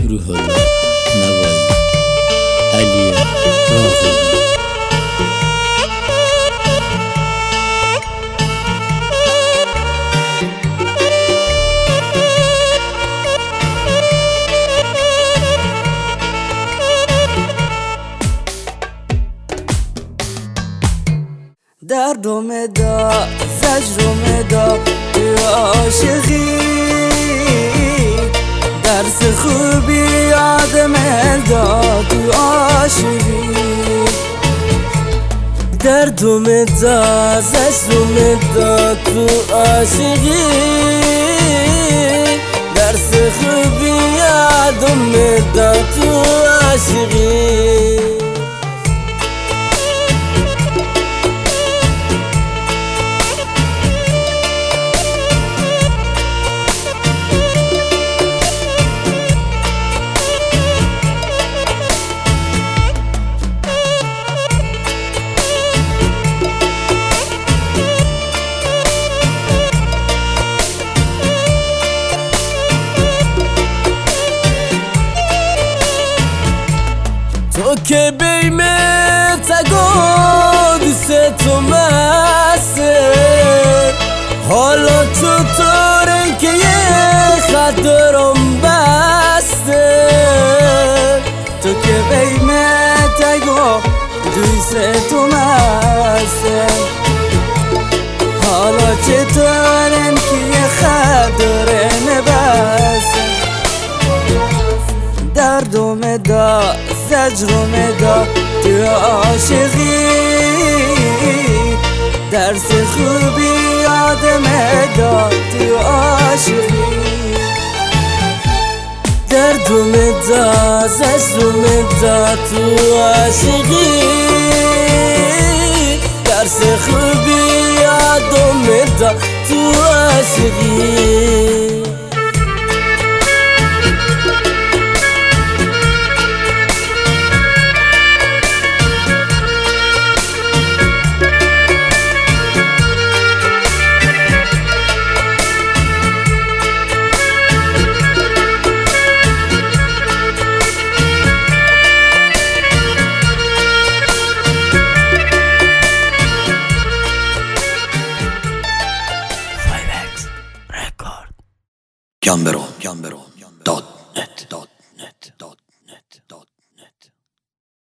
روح الله نوایی علی راغبی. دردم داد زجرم داد تو عاشقی، درس خوبی یادم داد تو عاشقی. دردم داد زجرم داد تو عاشقی، درس خوبی یادم داد تو عاشقی. تو که بیمت اگه دوست تو مسته، حالا چطوره که یه خط دارم بسته. تو که بیمت اگه دوست تو مسته، حالا چطوره که یه خط دارم بسته. دردم داد زجرم داد تو عاشقی، درس خوبی یادم داد تو عاشقی. دردم داد زجرم داد تو عاشقی، درس خوبی یادم داد تو عاشقی. Gambero